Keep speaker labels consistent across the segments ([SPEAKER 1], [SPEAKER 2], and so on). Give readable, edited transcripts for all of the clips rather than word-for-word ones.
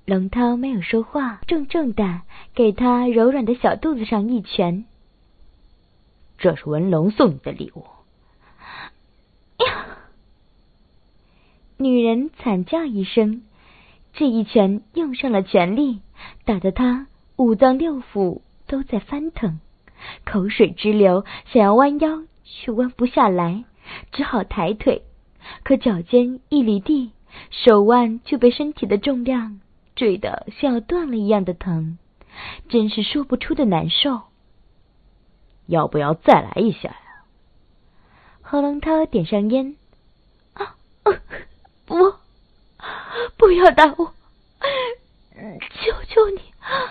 [SPEAKER 1] 龙涛没有说话，重重地给他柔软的小肚子上一拳。
[SPEAKER 2] 这是文龙送你的礼物。
[SPEAKER 1] 呀！女人惨叫一声，这一拳用上了全力，打得她五脏六腑都在翻腾，口水直流，想要弯腰却弯不下来，只好抬腿，可脚尖一离地，手腕就被身体的重量坠得像要断了一样的疼，真是说不出的难受。
[SPEAKER 2] 要不要再来一下呀？
[SPEAKER 1] 何龙涛点上烟。不要打我，求求你，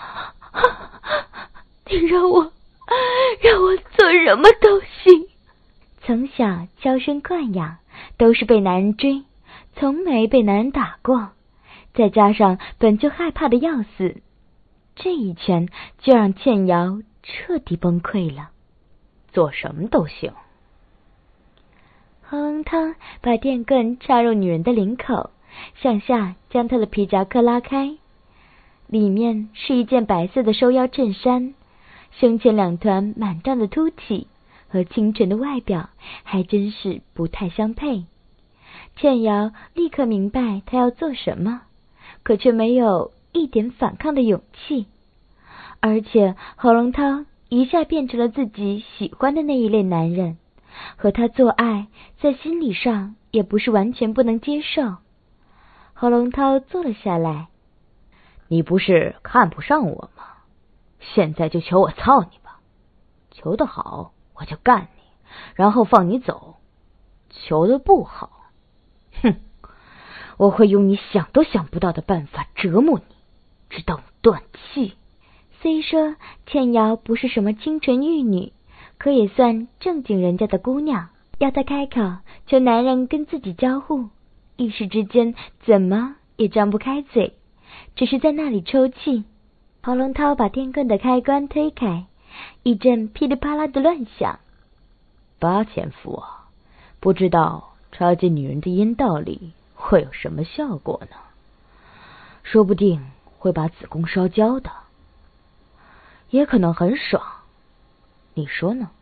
[SPEAKER 1] 你让我做什么都行。从小娇生惯养，都是被男人追，从没被男人打过，再加上本就害怕的要死，这一拳就让倩瑶彻底崩溃了。
[SPEAKER 2] 做什么都行。
[SPEAKER 1] 何龙涛把电棍插入女人的领口，向下将她的皮夹克拉开，里面是一件白色的收腰衬衫，胸前两团满胀的凸起和清纯的外表还真是不太相配。倩瑶立刻明白她要做什么，可却没有一点反抗的勇气。而且何龙涛一下变成了自己喜欢的那一类男人，和他做爱在心理上也不是完全不能接受。何龙涛坐了下来。
[SPEAKER 2] 你不是看不上我吗？现在就求我操你吧，求得好我就干你，然后放你走；求得不好，哼，我会用你想都想不到的办法折磨你，直到你断气。
[SPEAKER 1] 虽说倩瑶不是什么清纯玉女，可也算正经人家的姑娘，要她开口求男人跟自己交互，一时之间怎么也张不开嘴，只是在那里抽泣。何龙涛把电棍的开关推开，一阵噼里啪啦的乱响。
[SPEAKER 2] 8000伏啊，不知道插进女人的阴道里会有什么效果呢？说不定会把子宫烧焦的，也可能很爽，你说呢？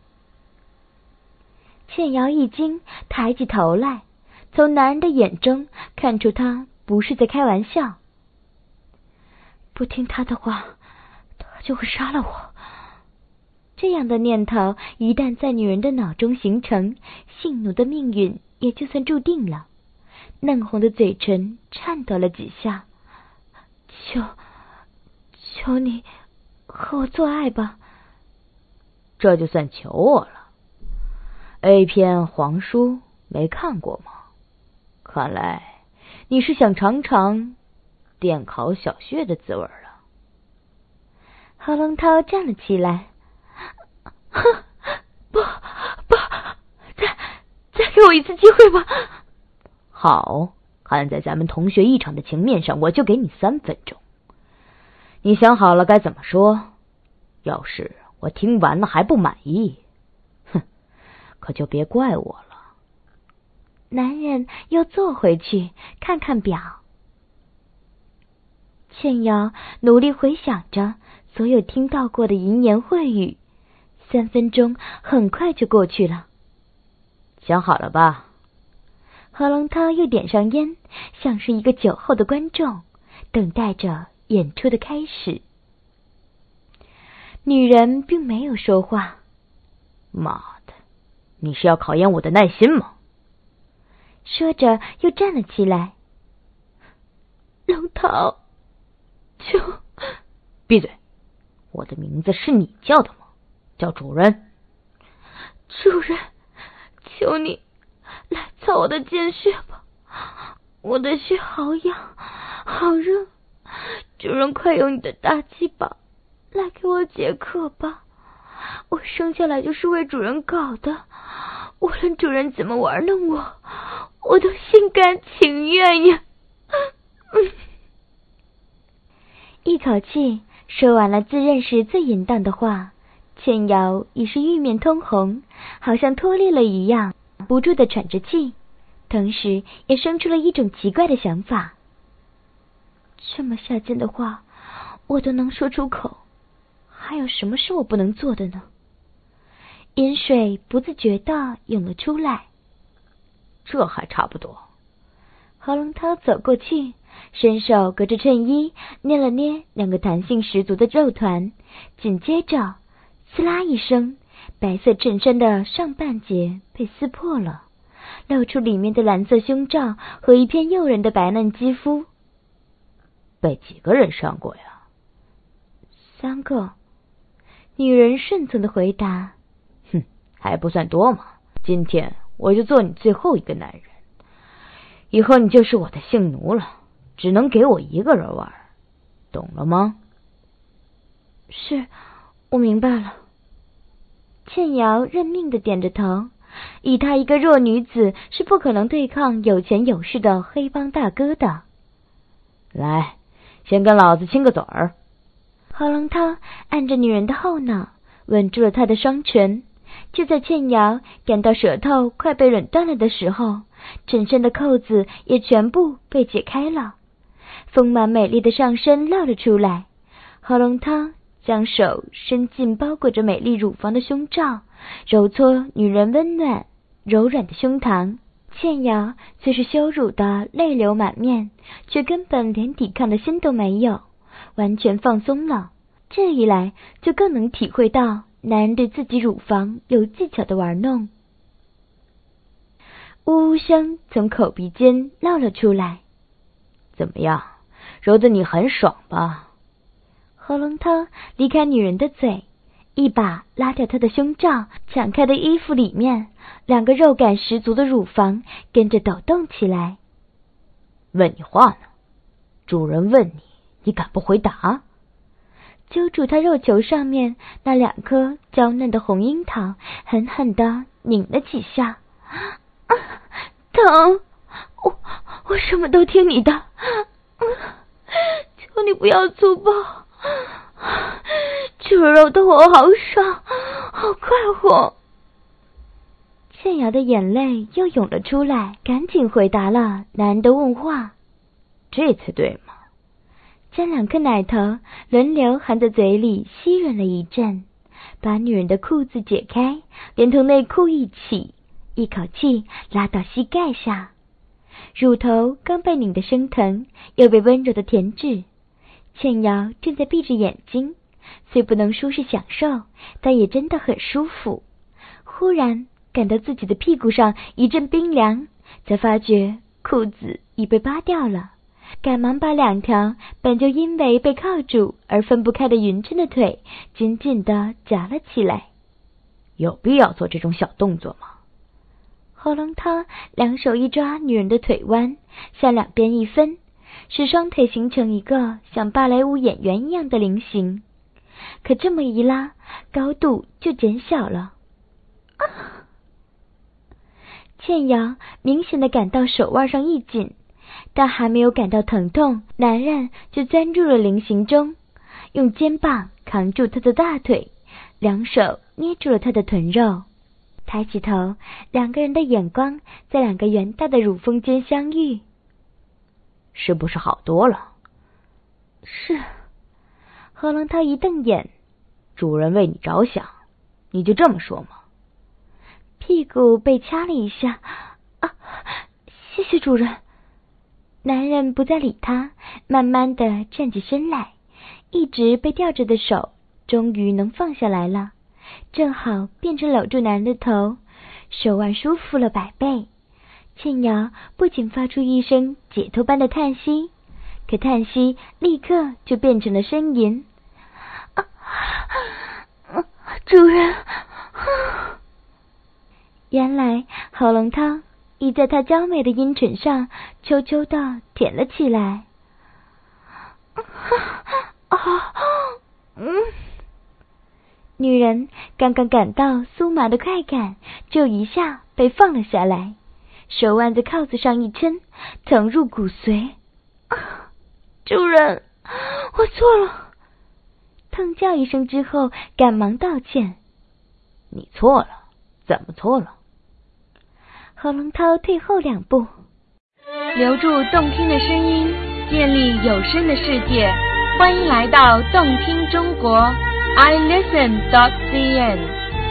[SPEAKER 1] 倩瑶一惊，抬起头来，从男人的眼中看出他不是在开玩笑。不听他的话，他就会杀了我。这样的念头一旦在女人的脑中形成，性奴的命运也就算注定了。嫩红的嘴唇颤抖了几下。求你和我做爱吧。
[SPEAKER 2] 这就算求我了。A 片黄书没看过吗？看来你是想尝尝电烤小穴的滋味了。
[SPEAKER 1] 何龙涛站了起来。不，再给我一次机会吧。
[SPEAKER 2] 好，看在咱们同学一场的情面上，我就给你3分钟。你想好了该怎么说？要是我听完了还不满意，哼，可就别怪我了。
[SPEAKER 1] 男人又坐回去，看看表。倩瑶努力回想着所有听到过的淫言秽语，3分钟很快就过去了。
[SPEAKER 2] 想好了吧？
[SPEAKER 1] 何龙涛又点上烟，像是一个酒后的观众，等待着演出的开始。女人并没有说话。
[SPEAKER 2] 妈的，你是要考验我的耐心吗？
[SPEAKER 1] 说着又站了起来。龙涛，求……
[SPEAKER 2] 闭嘴！我的名字是你叫的吗？叫主人。
[SPEAKER 1] 主人，求你来操我的贱穴吧，我的穴好痒好热，主人快用你的大鸡巴来给我解渴吧，我生下来就是为主人搞的，无论主人怎么玩弄我都心甘情愿呀。一口气说完了自认是最淫荡的话，倩瑶已是玉面通红，好像脱力了一样，不住地喘着气，同时也生出了一种奇怪的想法。 这么下贱的话我都能说出口，还有什么是我不能做的呢？饮水不自觉地涌了出来。
[SPEAKER 2] 这还差不多。
[SPEAKER 1] 何龙涛走过去，伸手隔着衬衣捏了捏两个弹性十足的肉团，紧接着刺啦一声，白色衬衫的上半截被撕破了，露出里面的蓝色胸罩和一片诱人的白嫩肌肤。
[SPEAKER 2] 被几个人上过呀
[SPEAKER 1] ？3个。女人顺从的回答。
[SPEAKER 2] 哼，还不算多嘛，今天我就做你最后一个男人，以后你就是我的性奴了，只能给我一个人玩，懂了吗？
[SPEAKER 1] 是，我明白了。倩瑶认命的点着头，以她一个弱女子是不可能对抗有钱有势的黑帮大哥的。
[SPEAKER 2] 来，先跟老子亲个嘴儿。
[SPEAKER 1] 何龙涛按着女人的后脑，吻住了她的双唇。就在倩瑶感到舌头快被吻断了的时候，衬衫的扣子也全部被解开了，丰满美丽的上身露了出来。何龙涛将手伸进包裹着美丽乳房的胸罩，揉搓女人温暖柔软的胸膛。倩瑶虽是羞辱的泪流满面，却根本连抵抗的心都没有，完全放松了。这一来就更能体会到男人对自己乳房有技巧的玩弄。呜呜声从口鼻间漏了出来。
[SPEAKER 2] 怎么样，揉得你很爽吧？
[SPEAKER 1] 何龙涛离开女人的嘴，一把拉掉她的胸罩，敞开的衣服里面，两个肉感十足的乳房跟着抖动起来。
[SPEAKER 2] 问你话呢，主人问你，你敢不回答？
[SPEAKER 1] 揪住她肉球上面那2颗娇嫩的红樱桃，狠狠地拧了几下。疼！我什么都听你的，求你不要粗暴，这揉得我好爽，好快活。倩瑶的眼泪又涌了出来，赶紧回答了男人的问话。
[SPEAKER 2] 这次对吗？
[SPEAKER 1] 将2颗奶头轮流含在嘴里吸吮了一阵，把女人的裤子解开，连同内裤一起，一口气拉到膝盖下。乳头刚被拧得生疼，又被温柔的填至。倩瑶正在闭着眼睛，虽不能说是享受，但也真的很舒服。忽然感到自己的屁股上一阵冰凉，才发觉裤子已被扒掉了，赶忙把2条本就因为被铐住而分不开的匀称的腿紧紧地夹了起来。
[SPEAKER 2] 有必要做这种小动作吗？
[SPEAKER 1] 何龙涛2手一抓女人的腿弯，向两边一分，使双腿形成一个像芭蕾舞演员一样的菱形。可这么一拉，高度就减小了。倩瑶明显的感到手腕上一紧，但还没有感到疼痛，男人就钻入了菱形中，用肩膀扛住她的大腿，2手捏住了她的臀肉。抬起头，2个人的眼光在2个圆大的乳峰间相遇。
[SPEAKER 2] 是不是好多了？
[SPEAKER 1] 是。何龙涛一瞪眼，
[SPEAKER 2] 主人为你着想，你就这么说吗？
[SPEAKER 1] 屁股被掐了一下。谢谢主人。男人不再理他，慢慢的站起身来，一直被吊着的手终于能放下来了，正好变成搂住男人的头，手腕舒服了100倍。倩瑶不仅发出一声解脱般的叹息，可叹息立刻就变成了呻吟。主人。原来何龙涛已在她娇美的阴唇上悄悄地舔了起来。女人刚刚感到酥麻的快感，就一下被放了下来，手腕在铐子上一抻，疼入骨髓。主人，我错了。痛叫一声之后，赶忙道歉。
[SPEAKER 2] 你错了？怎么错了？
[SPEAKER 1] 何龙涛退后2步，留住动听的声音，
[SPEAKER 3] 建立有声的世界，欢迎来到动听中国 iListen.cn。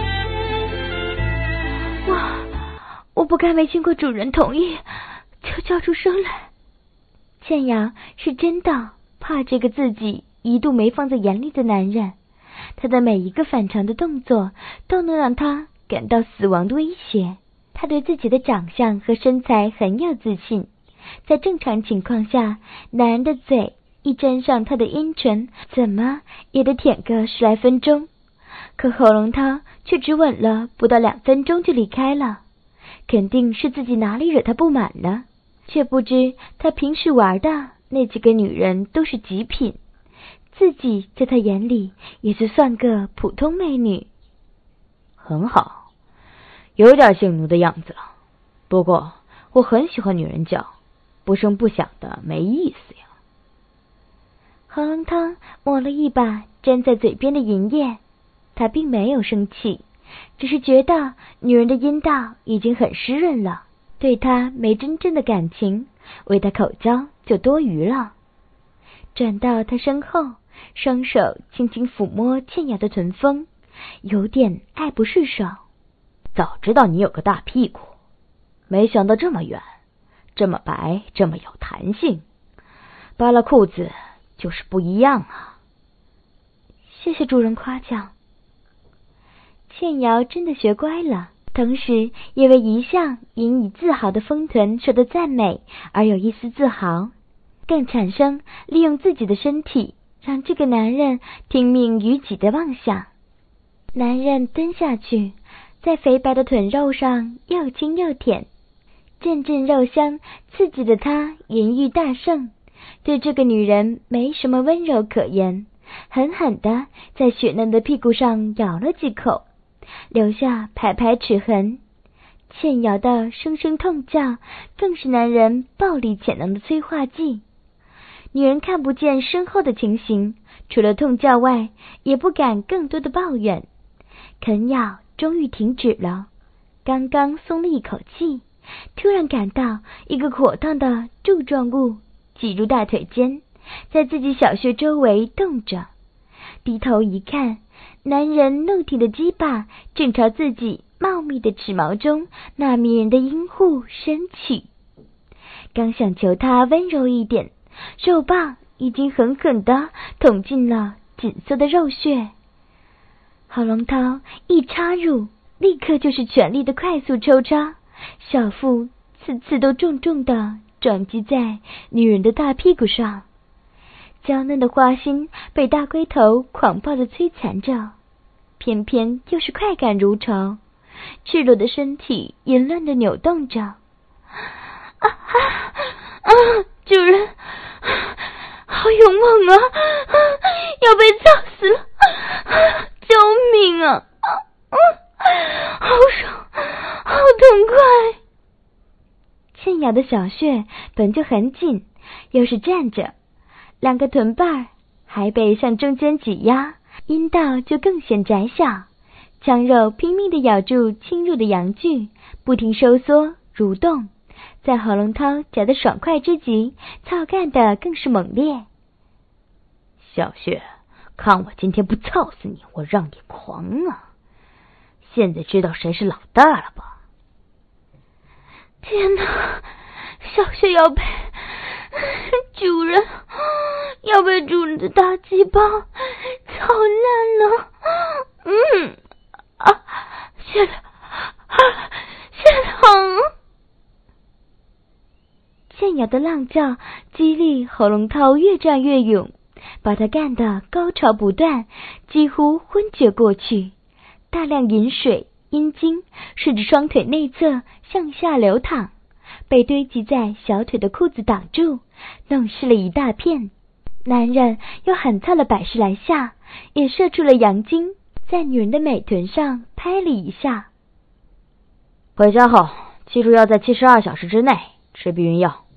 [SPEAKER 1] 哇，我不该没经过主人同意就叫出声来。倩瑶是真的怕这个自己一度没放在眼里的男人，他的每一个反常的动作都能让他感到死亡的威胁。他对自己的长相和身材很有自信，在正常情况下，男人的嘴一沾上他的阴唇，怎么也得舔个10来分钟。可侯龙涛却只吻了不到2分钟就离开了，肯定是自己哪里惹他不满了，却不知他平时玩的那几个女人都是极品，自己在他眼里也是算个普通美女。
[SPEAKER 2] 很好，有点性奴的样子了。不过我很喜欢女人叫，不声不响的没意思呀。
[SPEAKER 1] 侯龙涛抹了一把粘在嘴边的银液，他并没有生气，只是觉得女人的阴道已经很湿润了，对他没真正的感情，为他口交就多余了。转到他身后，双手轻轻抚摸倩瑶的臀峰，有点爱不释手。
[SPEAKER 2] 早知道你有个大屁股，没想到这么圆，这么白，这么有弹性，扒了裤子就是不一样啊。
[SPEAKER 1] 谢谢主人夸奖。倩瑶真的学乖了，同时也为一向引以自豪的丰臀受到赞美而有一丝自豪，更产生利用自己的身体让这个男人听命于己的妄想。男人蹲下去，在肥白的臀肉上又亲又舔，阵阵肉香刺激的他淫欲大盛，对这个女人没什么温柔可言，狠狠地在雪嫩的屁股上咬了几口，留下排排齿痕。倩瑶的声声痛叫更是男人暴力潜能的催化剂。女人看不见身后的情形，除了痛叫外也不敢更多的抱怨。啃咬终于停止了，刚刚松了一口气，突然感到一个火烫的柱状物挤入大腿间，在自己小穴周围动着。低头一看，男人怒挺的鸡巴正朝自己茂密的齿毛中那迷人的阴户伸去。刚想求他温柔一点，肉棒已经狠狠地捅进了紧缩的肉穴。郝龙涛一插入，立刻就是全力的快速抽插，小腹次次都重重地撞击在女人的大屁股上。娇嫩的花心被大龟头狂暴地摧残着，偏偏就是快感如潮，赤裸的身体淫乱地扭动着。主人，好勇猛啊，要被操死了，救命啊，好爽，好痛快。倩瑶的小穴本就很紧，又是站着，2个臀瓣还被向中间挤压，阴道就更显窄小，强肉拼命地咬住侵入的阳具，不停收缩蠕动，在郝龙涛夹得爽快之极，操干的更是猛烈。
[SPEAKER 2] 小穴，看我今天不操死你，我让你狂啊！现在知道谁是老大了吧？
[SPEAKER 1] 天哪，小穴要被主人的大鸡巴操烂了。血疼。倩瑶的浪叫激励郝龙涛越战越勇，把他干得高潮不断，几乎昏厥过去。大量饮水阴茎顺着双腿内侧向下流淌，被堆积在小腿的裤子挡住，弄湿了一大片。男人又狠操了100来下，也射出了阳精，在女人的美臀上拍了一下。
[SPEAKER 2] 回家后记住要在72小时之内吃避孕药。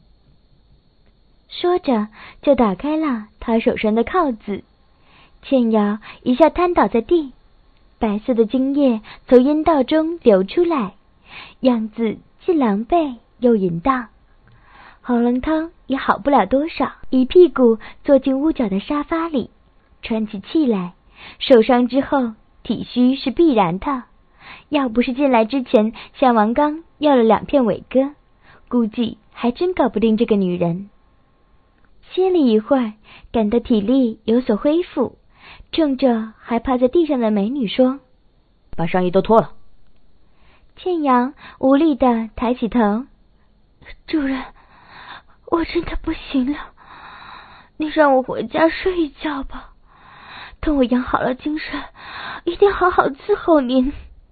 [SPEAKER 1] 说着就打开了他手上的铐子。倩瑶一下瘫倒在地，白色的精液从阴道中流出来，样子既狼狈又淫荡。 郝龙涛也好不了多少，一屁股坐进屋角的沙发里，喘起气来。受伤之后，体虚是必然的。要不是进来之前向王刚要了2片伟哥，估计还真搞不定这个女人。歇了一会儿，感到体力有所恢复，冲着还趴在地上的美女说：“
[SPEAKER 2] 把上衣都脱了。”
[SPEAKER 1] 倩瑶无力地抬起头：“主人，我真的不行了，你让我回家睡一觉吧。等我养好了精神，一定好好伺候您。”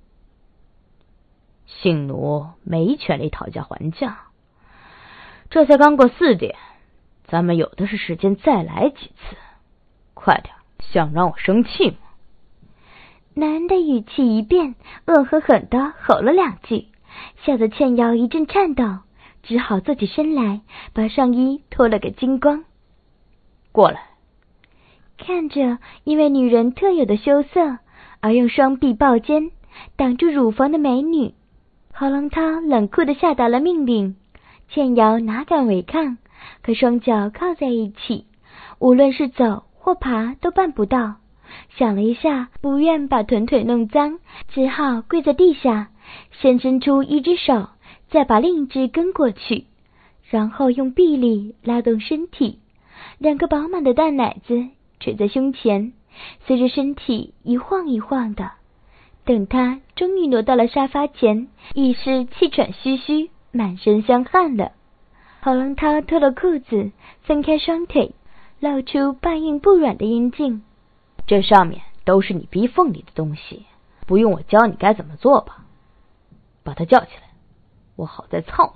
[SPEAKER 2] 性奴没权利讨价还价，这才刚过4点，咱们有的是时间再来几次。快点，想让我生气吗？
[SPEAKER 1] 男人的语气一变，恶狠狠地吼了2句，吓得倩瑶一阵颤抖，只好坐起身来，把上衣脱了个精光。
[SPEAKER 2] 过来。
[SPEAKER 1] 看着因为女人特有的羞涩而用双臂抱肩挡住乳房的美女，郝龙涛冷酷地下达了命令。倩瑶哪敢违抗，可双脚靠在一起，无论是走或爬都办不到。想了一下，不愿把臀腿弄脏，只好跪在地下，先伸出一只手，再把另一只跟过去，然后用臂力拉动身体，2个饱满的大奶子垂在胸前，随着身体一晃一晃的。等他终于挪到了沙发前，已是气喘吁吁，满身香汗了。郝龙涛脱了裤子，分开双腿，露出半硬不软的阴茎。
[SPEAKER 2] 这上面都是你逼缝里的东西，不用我教你该怎么做吧？把他叫起来，我好再操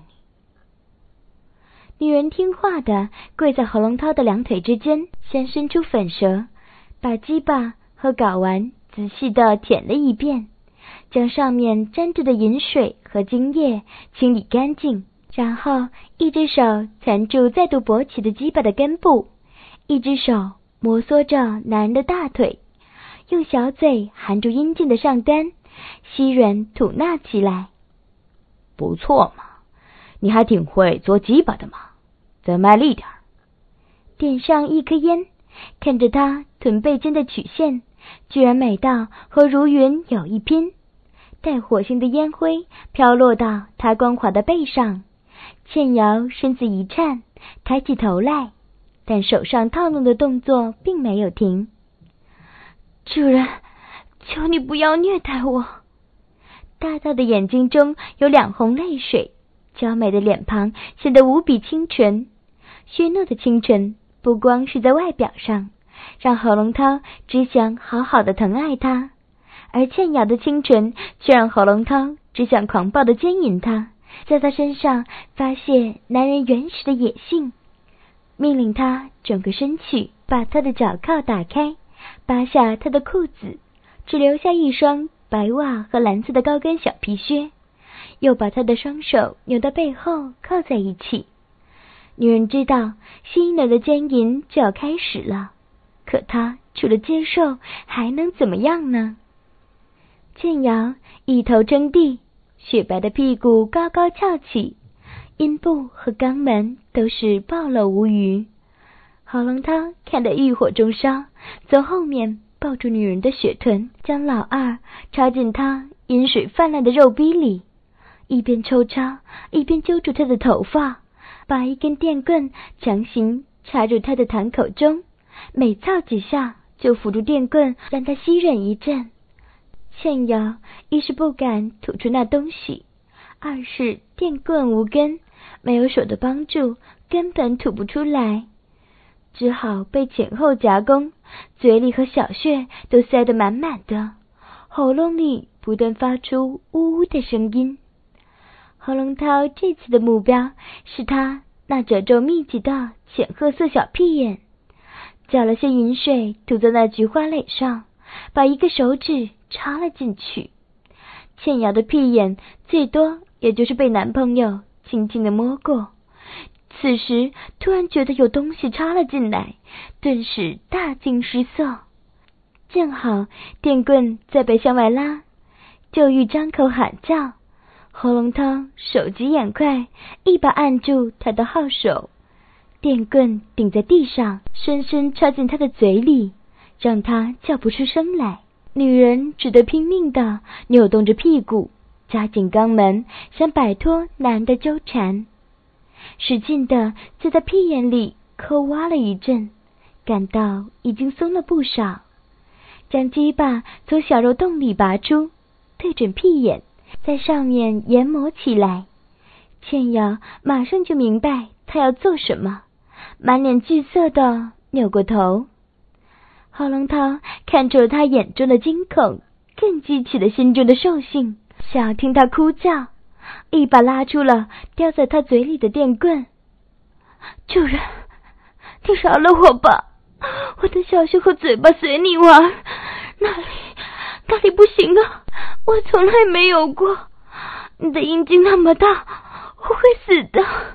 [SPEAKER 1] 你。女人听话的跪在郝龙涛的2腿之间，先伸出粉舌，把鸡巴和睾丸仔细地舔了一遍，将上面沾着的饮水和精液清理干净，然后一只手缠住再度勃起的鸡巴的根部，一只手摩挲着男人的大腿，用小嘴含住阴茎的上端，吸吮吐纳起来。
[SPEAKER 2] 不错嘛，你还挺会做鸡巴的嘛，再卖力点。
[SPEAKER 1] 点上一颗烟，看着他臀背间的曲线，居然美到和如云有一拼。带火星的烟灰飘落到他光滑的背上，倩瑶身子一颤，抬起头来，但手上套弄的动作并没有停。主人，求你不要虐待我。大大的眼睛中有2红泪水，娇美的脸庞显得无比清纯。虚糯的清纯不光是在外表上，让郝龙涛只想好好的疼爱她，而倩瑶的清纯却让郝龙涛只想狂暴的奸淫她，在她身上发泄男人原始的野性。命令他转个身去，把他的脚铐打开，扒下他的裤子，只留下一双白袜和蓝色的高跟小皮靴，又把他的双手扭到背后靠在一起。女人知道新人的奸淫就要开始了，可她除了接受还能怎么样呢？倩瑶一头撑地，雪白的屁股高高翘起，阴部和肛门都是暴露无余。郝龙涛看得欲火中烧，从后面抱住女人的雪臀，将老二插进她阴水泛滥的肉逼里，一边抽插一边揪住她的头发，把一根电棍强行插入她的痰口中，每操几下就扶住电棍让她吸吮一阵。倩瑶一是不敢吐出那东西，二是电棍无根，没有手的帮助根本吐不出来，只好被前后夹攻，嘴里和小穴都塞得满满的，喉咙里不断发出呜呜的声音。郝龙涛这次的目标是他那褶皱密集的浅褐色小屁眼，搅了些饮水涂在那菊花蕾上，把一个手指插了进去。倩瑶的屁眼最多也就是被男朋友轻轻地摸过，此时突然觉得有东西插了进来，顿时大惊失色。正好电棍在被向外拉，就欲张口喊叫， 喉咙汤手疾眼快，一把按住他的号手，电棍顶在地上，深深插进他的嘴里，让他叫不出声来。女人只得拼命地扭动着屁股，夹紧肛门，想摆脱男的纠缠，使劲地在他屁眼里抠挖了一阵，感到已经松了不少，将鸡巴从小肉洞里拔出，对准屁眼，在上面研磨起来。倩瑶马上就明白他要做什么，满脸惧色地扭过头。郝龙涛看出了他眼中的惊恐，更激起了心中的兽性，想要听他哭叫，一把拉出了叼在他嘴里的电棍。主人，你饶了我吧，我的小胸和嘴巴随你玩，哪里不行啊，我从来没有过，你的阴茎那么大，我会死的。